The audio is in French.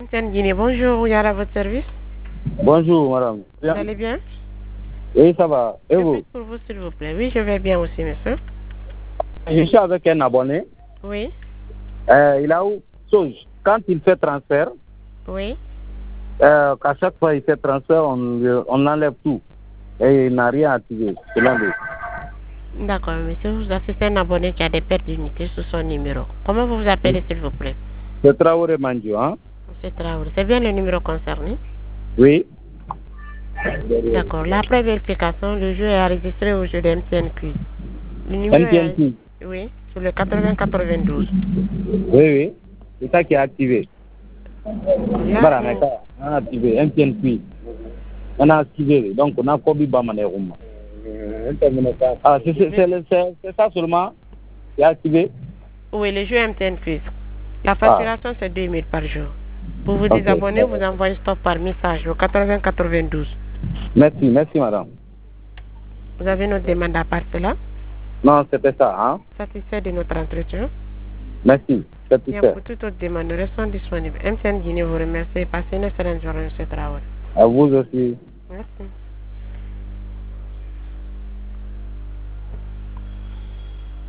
MTN Guinée, bonjour, Yara à votre service. Bonjour, madame. Vous allez bien? Oui, ça va. Et Je vous? fais pour vous, s'il vous plaît. Oui, je vais bien aussi, monsieur. Je suis avec un abonné. Oui, Il a eu chose. Quand il fait transfert, oui. qu'à chaque fois il fait transfert, on enlève tout. Et il n'a rien activé, selon lui. D'accord, monsieur, vous assistez un abonné qui a des pertes d'unité sous son numéro. Comment vous vous appelez, s'il vous plaît? C'est Traoré Mandio, hein? Monsieur Traoré, c'est bien le numéro concerné? Oui. D'accord. La vérification, le jeu est enregistré au jeu de MTN Quiz. Le numéro est... MTN. Oui, sur le 80-92. Oui, oui. C'est ça qui est activé. Voilà, Là, on a activé. MTN Quiz. On a activé. Donc, on a Kobi Bamanerum. Ah, c'est ça seulement qui est activé? oui, le jeu MTN Quiz. La Ah, facturation, c'est 2000 par jour. Pour vous ok. désabonner, vous envoyez stop par message au 80-92. Merci, madame. Vous avez notre demande à part cela? Non, c'était ça, hein? Satisfait de notre entretien? Merci. Bien, Satisfait. pour toute autre demande, nous restons disponibles. MTN Guinée vous remercie. Passez une excellente journée, M. Traoré. À vous aussi. Merci.